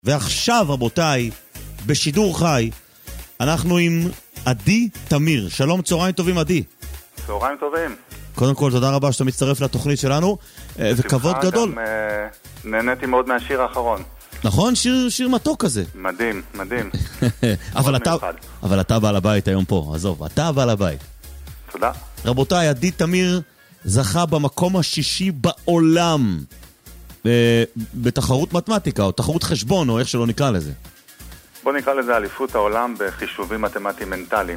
ועכשיו, רבותיי, בשידור חי, אנחנו עם עדי תמיר. שלום, צהריים טובים, עדי. צהריים טובים. קודם כל, תודה רבה שאתה מצטרף לתוכנית שלנו, וכבוד גדול. גם נהניתי מאוד מהשיר האחרון. נכון? שיר מתוק כזה. מדהים, מדהים. אבל אתה בעל הבית היום פה, עזוב, אתה בעל הבית. תודה. רבותיי, עדי תמיר זכה במקום השישי בעולם בתחרות מתמטיקה, או תחרות חשבון, או איך שלא נקרא לזה. בוא נקרא לזה אליפות העולם בחישובים מתמטיים מנטליים.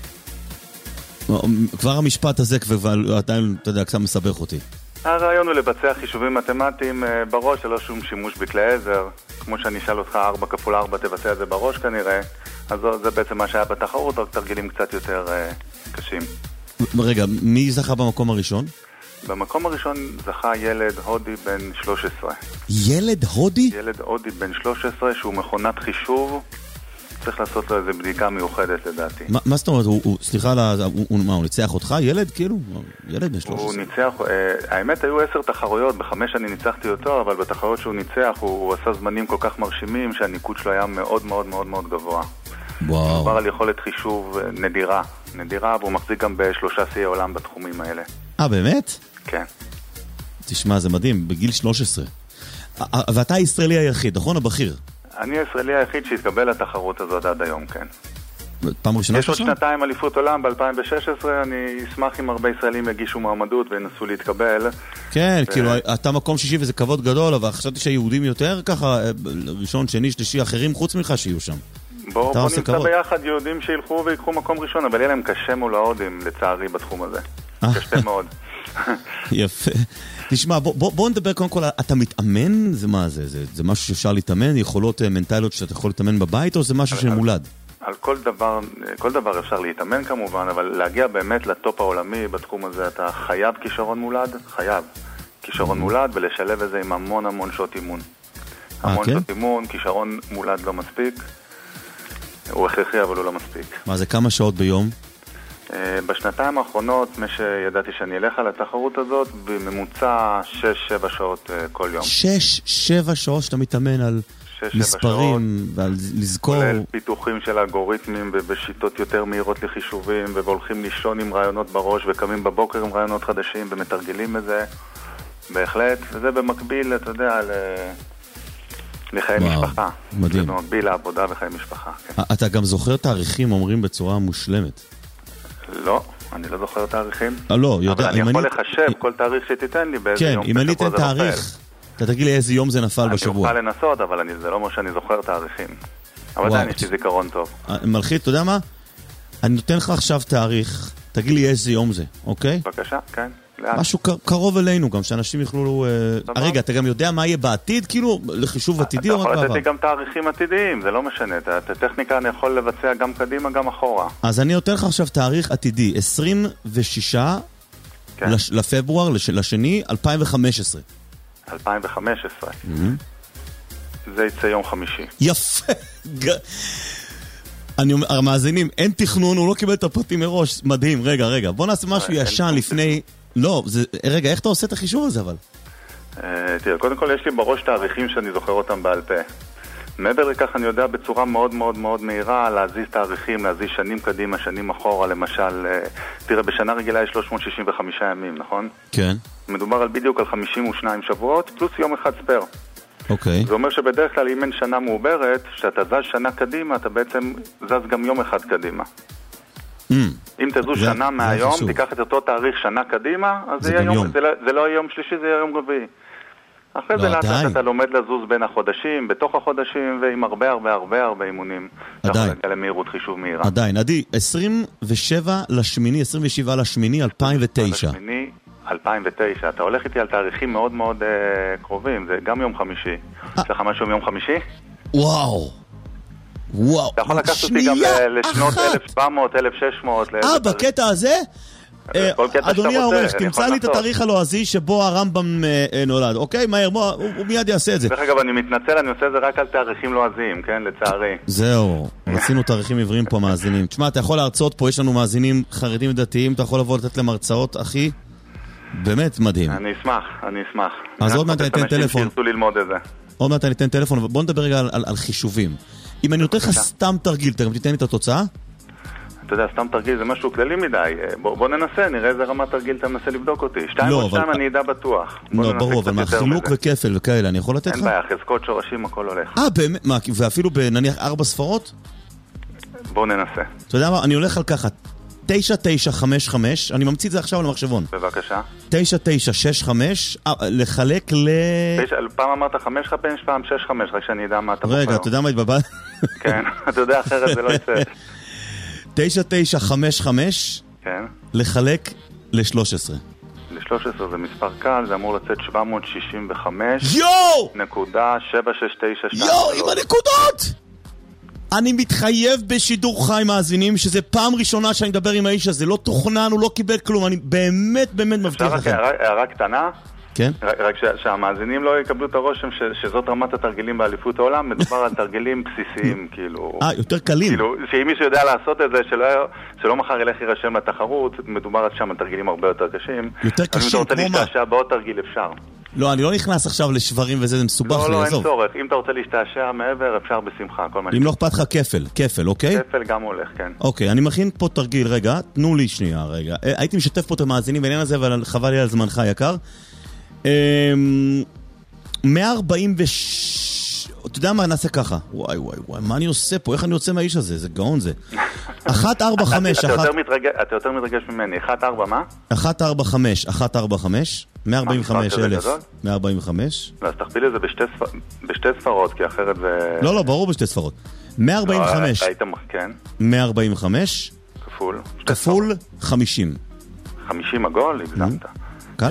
כבר המשפט הזה, אתה יודע, קצת מסבך אותי. הרעיון הוא לבצע חישובים מתמטיים בראש, ללא שום שימוש בכלי עזר. כמו שאני אשאל אותך 4 כפול 4 תבצע את זה בראש כנראה. אז זה בעצם מה שהיה בתחרות, רק תרגילים קצת יותר קשים. רגע, מי זכה במקום הראשון? במקום הראשון זכה ילד הודי בן 13. ילד הודי? ילד הודי בן 13 שהוא מכונת חישוב. צריך לעשות לו איזו בדיקה מיוחדת לדעתי. מה זאת אומרת? סליחה, הוא ניצח אותך? ילד כאילו? ילד בן 13? הוא ניצח, האמת היו 10 תחרויות, ב5 אני ניצחתי אותו, אבל בתחרויות שהוא ניצח הוא עשה זמנים כל כך מרשימים שהניקוד שלו היה מאוד מאוד מאוד מאוד גבוה. וואו. מדובר על יכולת חישוב נדירה, והוא מחזיק גם ב3 שיאי עולם בתחומים האלה. באמת? כן. תשמע, זה מדהים, בגיל 13. ואתה הישראלי היחיד, נכון? הבכיר? אני הישראלי היחיד שהתקבל לתחרות הזאת עד היום, כן. פעם ראשונה יש עוד 2 אליפות עולם ב-2016, אני אשמח אם הרבה ישראלים יגישו מועמדות וינסו להתקבל. כן, כאילו, אתה מקום שישי וזה כבוד גדול, אבל חשבתי שהיהודים יותר ככה, ראשון, שני, שלישי, אחרים חוץ ממך שיהיו שם. בוא נמצא ביחד יהודים שילכו ויקחו מקום ראשון, אבל יהיה להם קשה מול ההודים, לצערי, בתחום הזה. קשה מאוד. יפה. תשמע, בוא נדבר קודם כל, אתה מתאמן? זה מה זה? זה משהו שאפשר להתאמן? יכולות מנטליות שאתה יכול להתאמן בבית, או זה משהו שמולד? על כל דבר אפשר להתאמן כמובן, אבל להגיע באמת לטופ העולמי בתחום הזה, אתה חייב כישרון מולד? חייב. כישרון מולד, ולשלב את זה עם המון שעות אימון. המון שעות אימון, כישרון מולד לא מספיק. הוא הכרחי, אבל הוא לא מספיק. מה זה, כמה שעות ביום? בשנתיים האחרונות, שידעתי שאני אלך על התחרות הזאת, בממוצע 6-7 שעות כל יום. 6-7 שעות שאתה מתאמן על מספרים ועל לזכור. כולל פיתוחים של אלגוריתמים ובשיטות יותר מהירות לחישובים, והולכים לישון עם רעיונות בראש וקמים בבוקר עם רעיונות חדשים ומתרגלים את זה. בהחלט, וזה במקביל, אתה יודע, לחיי משפחה. מדהים. זה במקביל לעבודה וחיי משפחה. כן. אתה גם זוכר תאריכים אומרים בצורה מושלמת? לא, אני לא זוכר תאריכים. לא, יודע. אבל אני יכול לחשב כל תאריך שתיתן לי באיזה יום. כן, אם אני אתן תאריך, אתה תגיד לי איזה יום זה נפל בשבוע. אני אוכל לנסות, אבל זה לא אומר שאני זוכר תאריכים. אבל עדיין יש לי זיכרון טוב. מלחית, אתה יודע מה? אני נותן לך עכשיו תאריך, תגיד לי איזה יום זה, אוקיי? בבקשה, כן. משהו קרוב אלינו גם, שאנשים יוכלו... רגע, אתה גם יודע מה יהיה בעתיד, כאילו, לחישוב עתידי או רק בעבר? אתה יכול לתת לי גם תאריכים עתידיים, זה לא משנה. את הטכניקה אני יכול לבצע גם קדימה, גם אחורה. אז אני נותן לך עכשיו תאריך עתידי, 26 לפברואר, לשני, 2015. 2015. זה יצא יום חמישי. יפה. המאזינים, אין תכנון, הוא לא קיבל את הפרטים מראש. מדהים, רגע. בוא נעשה משהו ישן לפני... לא, רגע, איך אתה עושה את החישוב הזה אבל? תראה, קודם כל יש לי בראש תאריכים שאני זוכר אותם בעל פה. מעבר לכך אני יודע בצורה מאוד מאוד מאוד מהירה להזיז תאריכים, להזיז שנים קדימה, שנים אחורה, למשל, תראה, בשנה רגילה יש 365 ימים, נכון? כן. מדובר על בדיוק על 52 שבועות, פלוס יום אחד ספר. אוקיי. זה אומר שבדרך כלל אם אין שנה מעוברת, שאתה זז שנה קדימה, אתה בעצם זז גם יום אחד קדימה. אם תזו שנה מהיום, תיקח את אותו תאריך שנה קדימה, אז זה לא יום שלישי, זה יום רביעי. אחרי זה לאט אתה לומד לזוז בין החודשים, בתוך החודשים, ועם הרבה אימונים. אתה יכול להגיע למהירות חישוב מהירה. עדיין, עדי, 27 לשמיני 2009. 2009, אתה הולך איתי על תאריכים מאוד מאוד קרובים, זה גם יום חמישי. יש לך משהו מיום חמישי? וואו. אתה יכול לקחת אותי גם לשנות 1700, 1600. בקטע הזה? אדוני העורך, תמצא לי את התאריך הלועזי שבו הרמב"ם נולד, אוקיי? מהר, הוא מיד יעשה את זה. דרך אגב, אני מתנצל, אני עושה את זה רק על תאריכים לועזיים, כן? לצערי. זהו, רצינו תאריכים עבריים פה מאזינים. תשמע, אתה יכול להרצות פה, יש לנו מאזינים חרדים ודתיים, אתה יכול לבוא לתת להם הרצאות, אחי? באמת מדהים. אני אשמח. אז עוד מעט ניתן טלפון. שירצו ללמוד את זה. עוד מעט אני אתן טלפון, אבל בוא נדבר רגע על חישובים. אם אני נותן לך סתם תרגיל, אתה גם תיתן לי את התוצאה? אתה יודע, סתם תרגיל זה משהו כללי מדי. בוא ננסה, נראה איזה רמת תרגיל אתה מנסה לבדוק אותי. 2 או 2 אני אדע בטוח. לא, ברור, אבל מה, חילוק וכפל וכאלה, אני יכול לתת לך? אין בעיה, חזקות, שורשים, הכל הולך. באמת? מה, ואפילו בנניח 4 ספרות? בוא ננסה. אתה יודע מה, אני הולך על ככה, 9955, אני ממציא את זה עכשיו למחשבון. בבקשה. 9965, לחלק פעם אמרת 5 חפש, פעם 6-5, רק שאני אדע מה אתה בוחר. רגע, אתה יודע מה התבלבל? כן, אתה יודע, אחרת זה לא יצא. 9955, כן. לחלק ל-13. ל-13 זה מספר קל, זה אמור לצאת 765. יואו! נקודה 7692. יואו, עם הנקודות! אני מתחייב בשידור חי מאזינים שזה פעם ראשונה שאני מדבר עם האיש הזה, לא תוכנן, הוא לא קיבל כלום, אני באמת מבטיח לכם. הערה קטנה? כן? רק שהמאזינים לא יקבלו את הרושם שזאת רמת התרגילים באליפות העולם, מדובר על תרגילים בסיסיים, כאילו... יותר קלים. כאילו, שאם מישהו יודע לעשות את זה, שלא מחר ילך יירשם לתחרות, מדובר על שם על תרגילים הרבה יותר קשים. יותר קשים, כמו מה? אם אתה רוצה להשתעשע בעוד תרגיל אפשר. לא, אני לא נכנס עכשיו לשברים וזה, זה מסובך לי, לא, אין צורך. אם אתה רוצה להשתעשע מעבר, אפשר בשמחה. אם לא אכפת לך כפל, אוקיי? כפל גם הולך, כן. אוקיי, אני מכין פה תרגיל, רגע, תנו לי שנייה, רגע. הייתי משתף פה את המאזינים בעניין הזה, אבל חבל לי על זמנך יקר. 146... אתה יודע מה, נעשה ככה. וואי, מה אני עושה פה? איך אני יוצא מהאיש הזה? זה גאון זה. 145... אתה יותר מתרגש ממני. 14 מה? 145, 145,000. 145. אז תכפיל את זה בשתי ספרות, כי אחרת זה... לא, ברור בשתי ספרות. 145. כן. 145. כפול 50. 50 עגול, הגזמת. קל?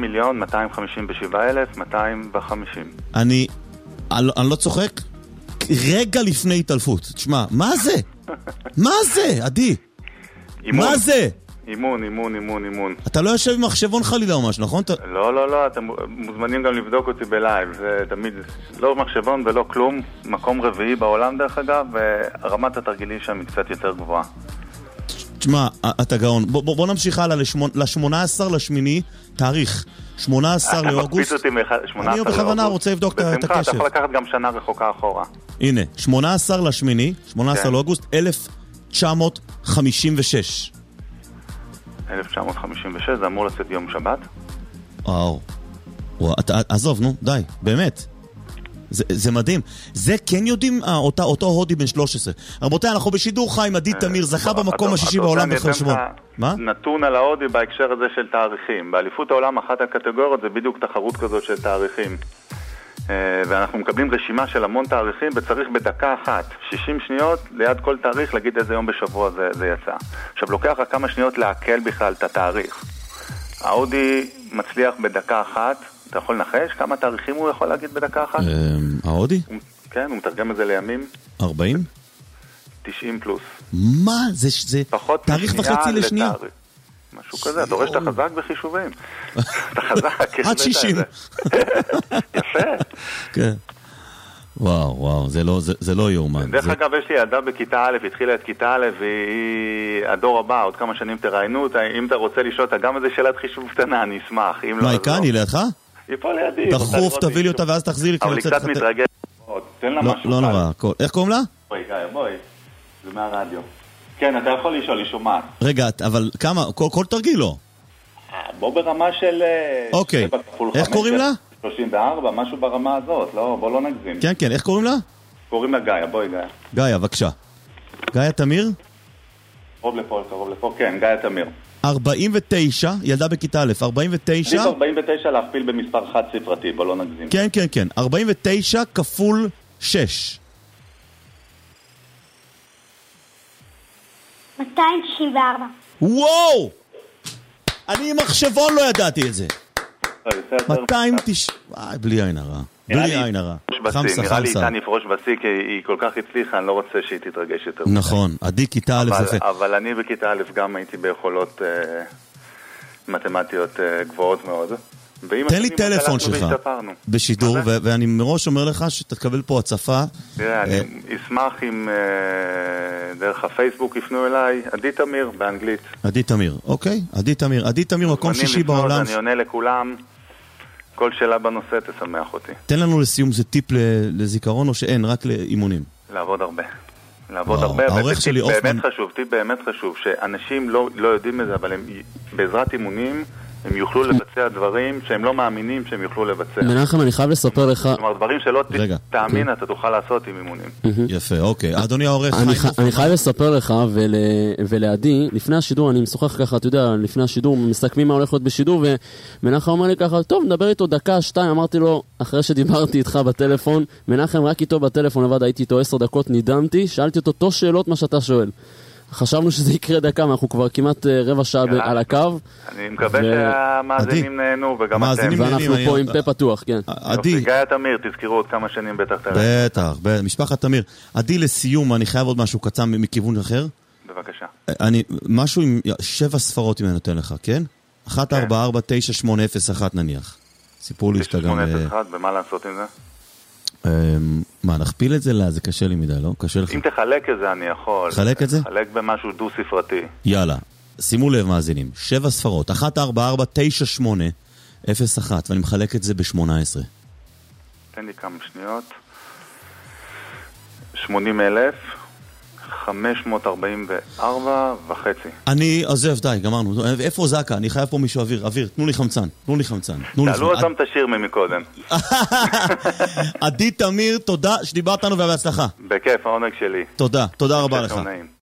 7,257,250. אני לא צוחק. רגע לפני התעלפות. תשמע, מה זה? מה זה, עדי? מה זה? אימון. אתה לא יושב עם מחשבון חלילה או משהו, נכון? לא, אתם מוזמנים גם לבדוק אותי בלייב. זה תמיד לא מחשבון ולא כלום. מקום רביעי בעולם דרך אגב, ורמת התרגילים שם היא קצת יותר גבוהה. תשמע, אתה גאון. בוא נמשיך הלאה ל-18 לשמיני, תאריך 18 לאוגוסט. אני בכוונה רוצה לבדוק את הקשב. אתה יכול לקחת גם שנה רחוקה אחורה. הנה, 18 לשמיני, 18 לאוגוסט, 1956. 1956, זה אמור לצאת יום שבת? וואו, עזוב, נו, די, באמת. זה מדהים. זה כן יודעים, אותו הודי בן 13. רבותיי, אנחנו בשידור חי עם עדי תמיר, זכה במקום השישי בעולם בחשבון. מה? נתון על ההודי בהקשר הזה של תאריכים. באליפות העולם אחת הקטגוריות זה בדיוק תחרות כזאת של תאריכים. ואנחנו מקבלים רשימה של המון תאריכים וצריך בדקה אחת, 60 שניות ליד כל תאריך להגיד איזה יום בשבוע זה יצא. עכשיו לוקח רק כמה שניות להקל בכלל את התאריך. ההודי מצליח בדקה אחת. אתה יכול לנחש כמה תאריכים הוא יכול להגיד בדקה אחת? ההודי? כן, הוא מתרגם את זה לימים. 40? 90 פלוס. מה? זה תאריך וחצי לשנייה. משהו כזה, אתה רואה שאתה חזק בחישובים. אתה חזק. עד 60. יפה. כן. וואו, זה לא יאומן. דרך אגב, יש לי ילדה בכיתה א', התחילה את כיתה א', והיא הדור הבא, עוד כמה שנים תראיינו אותה, אם אתה רוצה לשאול אותה גם איזה שאלת חישוב קטנה, אני אשמח. מה, היא כאן? היא לידך? היא פה לידי. דחוף, תביא לי אותה ואז תחזיר לי. אבל היא קצת מתרגשת. תן לה משהו. לא נורא. איך קוראים לה? בואי, זה מהרדיו. כן, אתה יכול לשאול, היא שומעת. רגע, אבל כמה? כל תרגיל לא? בוא ברמה של... אוקיי. איך קוראים לה? 34, משהו ברמה הזאת, לא, בוא לא נגזים. כן, איך קוראים לה? קוראים לה גאיה, בואי גאיה. גאיה, בבקשה. גאיה תמיר? קרוב לפה, כן, גאיה תמיר. 49, ילדה בכיתה א', 49. עדיף 49 להכפיל במספר חד ספרתי, בוא לא נגזים. כן, 49 כפול 6. 294. וואו! אני עם מחשבון לא ידעתי את זה. 290... בלי עין הרע. חמסה. נראה לי איתה נפרוש בשיא, כי היא כל כך הצליחה, אני לא רוצה שהיא תתרגש יותר. נכון, עדי כיתה א' זה... אבל אני בכיתה א' גם הייתי ביכולות מתמטיות גבוהות מאוד. תן לי טלפון שלך בשידור, ואני מראש אומר לך שתקבל פה הצפה. אני אשמח אם דרך הפייסבוק יפנו אליי, עדי תמיר באנגלית. עדי תמיר, אוקיי? עדי תמיר, מקום שישי בעולם. אני עונה לכולם. כל שאלה בנושא תשמח אותי. תן לנו לסיום, זה טיפ לזיכרון או שאין, רק לאימונים? לעבוד הרבה. לעבוד הרבה, באמת חשוב, שאנשים לא יודעים את זה, אבל בעזרת אימונים הם יוכלו לבצע דברים שהם לא מאמינים שהם יוכלו לבצע. מנחם, אני חייב לספר לך... זאת אומרת, דברים שלא תאמין, אתה תוכל לעשות עם אימונים. יפה, אוקיי. אדוני העורך... אני חייב לספר לך ולעדי, לפני השידור, אני משוחח ככה, אתה יודע, לפני השידור, מסתכמים מה הולך להיות בשידור, ומנחם אומר לי ככה, טוב, נדבר איתו דקה, 2, אמרתי לו, אחרי שדיברתי איתך בטלפון, מנחם רק איתו בטלפון לבד, הייתי איתו 10 דקות, נדמתי, שאלתי אותו שאלות מה שאתה שואל. חשבנו שזה יקרה דקה, אנחנו כבר כמעט רבע שעה על הקו. אני מקווה שהמאזינים נהנו וגם אתם. ואנחנו פה עם פה פתוח, כן. עדי. גיא תמיר, תזכרו עוד כמה שנים בטח תראה. בטח, משפחת תמיר. עדי, לסיום, אני חייב עוד משהו קצר מכיוון אחר. בבקשה. משהו עם 7 ספרות אם אני נותן לך, כן? 1449801 נניח. סיפור לי שאתה גם... 9801, ומה לעשות עם זה? מה, נכפיל את זה? לא, זה קשה לי מדי, לא? קשה לך? אם תחלק את זה, אני יכול. חלק את זה? חלק במשהו דו-ספרתי. יאללה, שימו לב מאזינים, 7 ספרות, 1449801, ואני מחלק את זה ב-18. תן לי כמה שניות. 80,544 וחצי. אני עוזב, די, גמרנו. איפה זקה? אני חייב פה מישהו אוויר. תנו לי חמצן. תעלו אותם את השיר ממקודם. עדי תמיר, תודה שדיברת לנו ובהצלחה. בכיף, העונג שלי. תודה רבה לך.